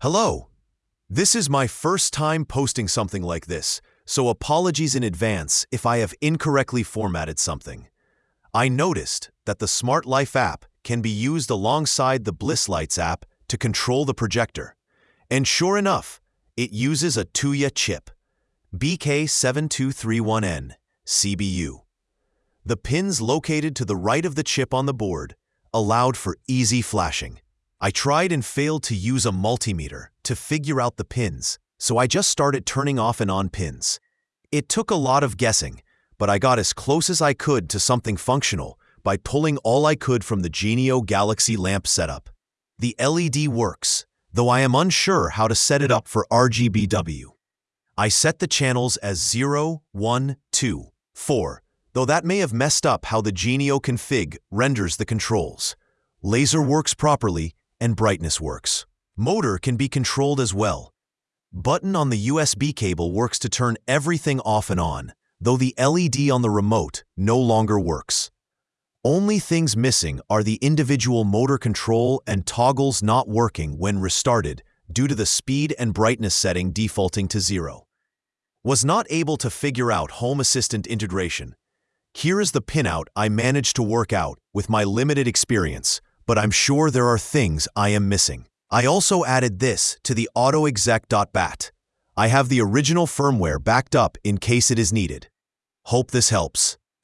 Hello. This is my first time posting something like this, so apologies in advance if I have incorrectly formatted something. I noticed that the Smart Life app can be used alongside the Bliss Lights app to control the projector. And sure enough, it uses a Tuya chip, BK7231N, CBU. The pins located to the right of the chip on the board allowed for easy flashing. I tried and failed to use a multimeter to figure out the pins, so I just started turning off and on pins. It took a lot of guessing, but I got as close as I could to something functional by pulling all I could from the Genio Galaxy lamp setup. The LED works, though I am unsure how to set it up for RGBW. I set the channels as 0, 1, 2, 4, though that may have messed up how the Genio config renders the controls. Laser works properly, and brightness works. Motor can be controlled as well. Button on the USB cable works to turn everything off and on, though the LED on the remote no longer works. Only things missing are the individual motor control and toggles not working when restarted due to the speed and brightness setting defaulting to 0. Was not able to figure out Home Assistant integration. Here is the pinout I managed to work out with my limited experience, but I'm sure there are things I am missing. I also added this to the AutoExec.bat. I have the original firmware backed up in case it is needed. Hope this helps.